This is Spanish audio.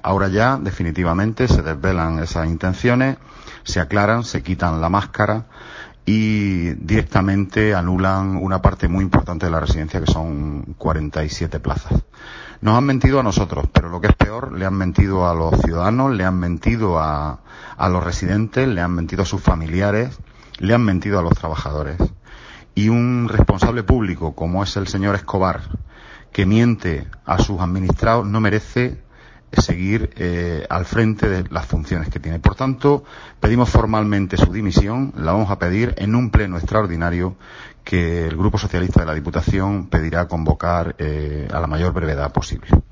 Ahora ya, definitivamente, se desvelan esas intenciones, se aclaran, se quitan la máscara y directamente anulan una parte muy importante de la residencia, que son 47 plazas. Nos han mentido a nosotros, pero lo que es peor, le han mentido a los ciudadanos, le han mentido a los residentes, le han mentido a sus familiares, le han mentido a los trabajadores. Y un responsable público como es el señor Escobar, que miente a sus administrados, no merece seguir al frente de las funciones que tiene. Por tanto, pedimos formalmente su dimisión, la vamos a pedir en un pleno extraordinario que el Grupo Socialista de la Diputación pedirá convocar a la mayor brevedad posible.